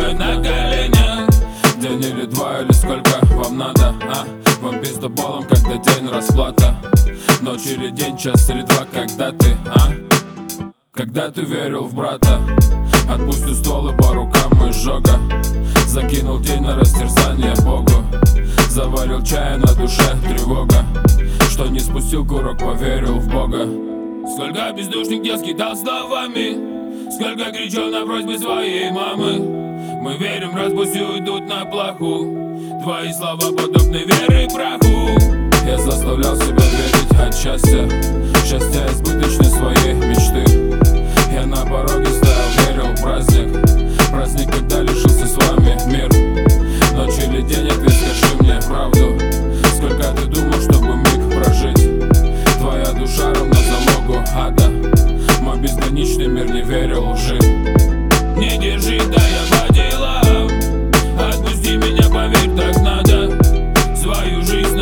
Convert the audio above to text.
тобой на коленях. День или два, или сколько вам надо, а? Вам пиздоболом, когда день расплата. Ночь или день, час или два, когда ты, а? Когда ты верил в брата. Отпустил стволы по рукам изжога. Закинул день на растерзание Богу. Заварил чая, на душе тревога. Что не спустил курок, поверил в Бога. Сколько бездушных дел скидал словами, сколько кричал на просьбы своей мамы. Мы верим, раз пусть уйдут на плаху. Твои слова подобны веры праху. Я заставлял себя верить от счастья. Счастья избыточны своей мечты. Я на пороге стоял, верил в праздник. Праздник, когда лишился с вами мир. Ночь или день, ответ, скажи мне правду. Сколько ты думал, чтобы миг прожить? Твоя душа равна залогу ада. Мой безграничный мир не верил лжи. Не держи, да я по делам. Отпусти меня, поверь, так надо. Свою жизнь